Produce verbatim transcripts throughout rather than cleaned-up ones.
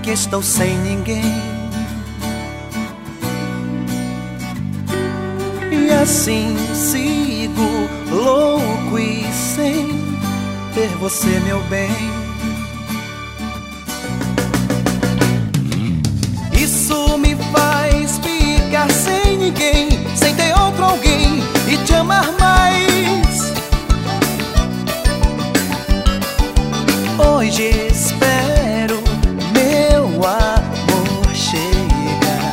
que estou sem ninguém. E assim sigo louco e sem ter você, meu bem. Isso me faz ficar sem ninguém, sem ter outro alguém e te amar mais. Hoje espero meu amor chegar,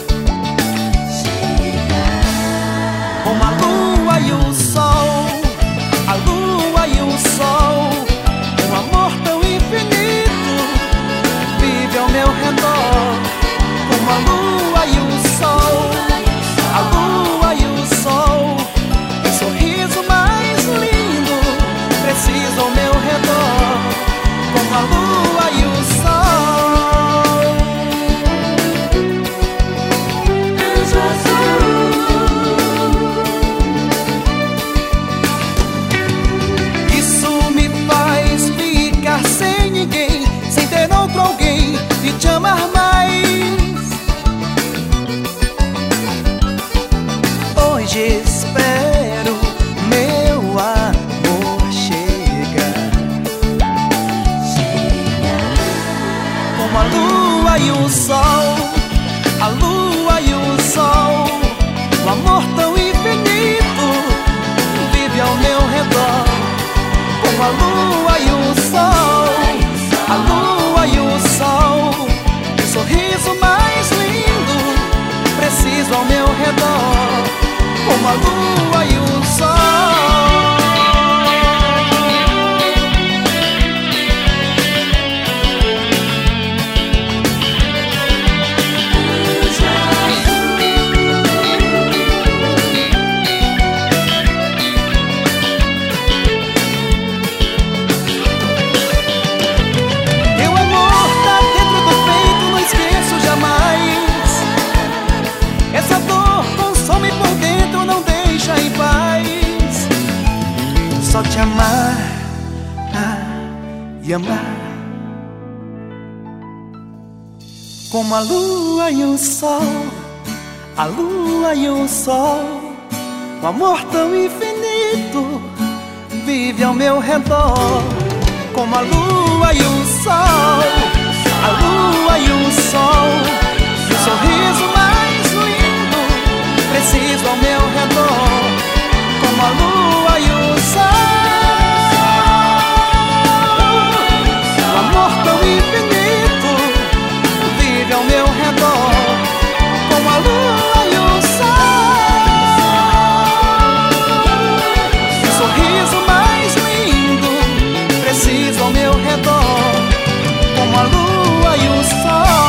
chegar. Como a lua e o sol, a lua e o sol, um amor tão infinito vive ao meu redor. Como a lua e o sol, a lua e o sol, um sorriso mais lindo preciso ao meu redor. Como a lua e o sol, anjo azul. Isso me faz ficar sem ninguém, sem ter outro alguém e te amar mais. Hoje espero meu amor chegar, como a lua e o sol, a lua e o sol, o amor tão infinito vive ao meu redor. Como a lua e o sol, a lua e o sol, um sorriso mais lindo preciso ao meu redor. Como a lua e o sol. Só te amar, ah, e amar. Como a lua e o sol, a lua e o sol, um amor tão infinito vive ao meu redor. Como a lua e o sol, a lua e o sol, um sorriso mais lindo preciso ao meu redor. Como a lua e o sol, um amor tão infinito vive ao meu redor. Como a lua e o sol, um sorriso mais lindo preciso ao meu redor. Como a lua e o sol.